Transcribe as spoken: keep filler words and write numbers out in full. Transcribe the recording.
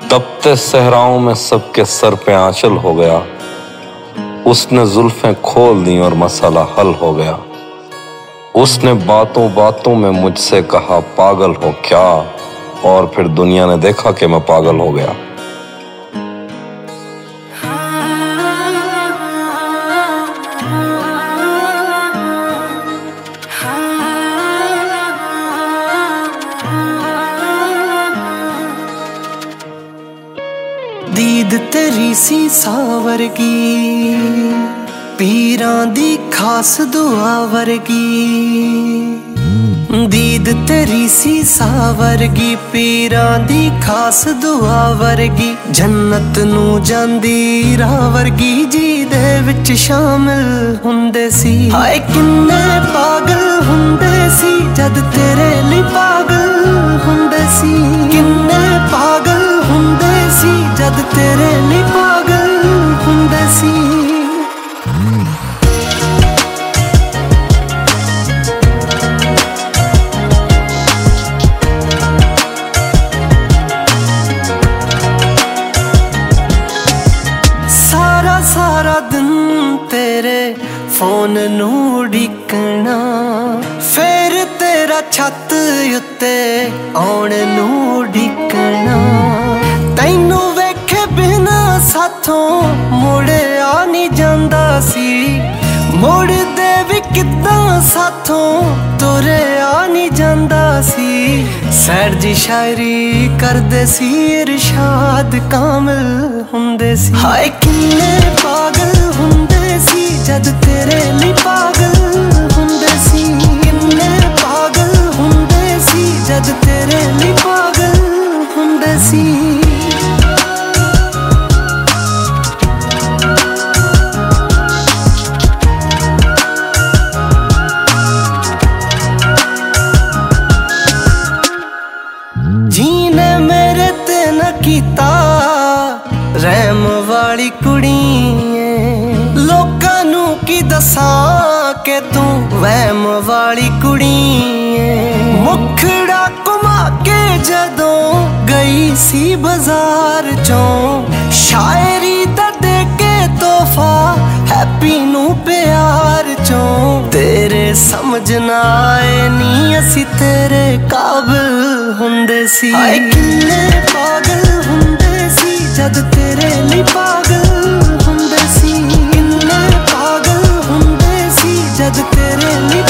तपते सहराओं में सबके सर पे आंचल हो गया। उसने जुल्फें खोल दी और मसला हल हो गया। उसने बातों बातों में मुझसे कहा पागल हो क्या, और फिर दुनिया ने देखा कि मैं पागल हो गया। दीद तेरी सी सावरगी, पीरां दी खास दुआ वर्गी। दीद तेरी सी सावरगी, पीरां दी खास दुआ वर्गी। जन्नत नू जांदी राह वर्गी, जी दे विच शामिल हुंदे सी। हाय किन्ने पागल हुंदे सी जद तेरे लिए पागल हुंदे सी। किन्ने पागल हुंदे सी जद तेरे लिए पागल हुंदे सी। सारा सारा दिन तेरे फोन नू उड़ीकना, फिर तेरा छत उत्ते आउण नू उड़ीकना। तैनू वेखे बिना साथों मुड़े आ नहीं जांदा सी। मुड़ दे भी किद्दां साथों तुरे आ नहीं जांदा सी। सैर जी शायरी करदे सी, इरशाद कामिल हुंदे सी। हाय किन्ने पागल हुंदे सी जद तेरे लिए पागल हुंदे सी। किन्ने पागल हुंदे सी जद तेरे लिए पागल हुंदे सी। जीने मेरे ते न कीता रहम वाली कुड़ी। लोकां नू की दसां के तू वहम वाली कुड़ी। मुखड़ा घुमा के जदों गई सी बाजार चों, शायरी दा दे के तोहफा हैप्पी नू प्यार चों। तेरे समझ ना आए नी असी तेरे काबिल हुंदे सी। हाय किन्ने पागल हुंदे सी जद तेरे लिए पागल हुंदे सी। किन्ने पागल हुंदे सी जद तेरे लिए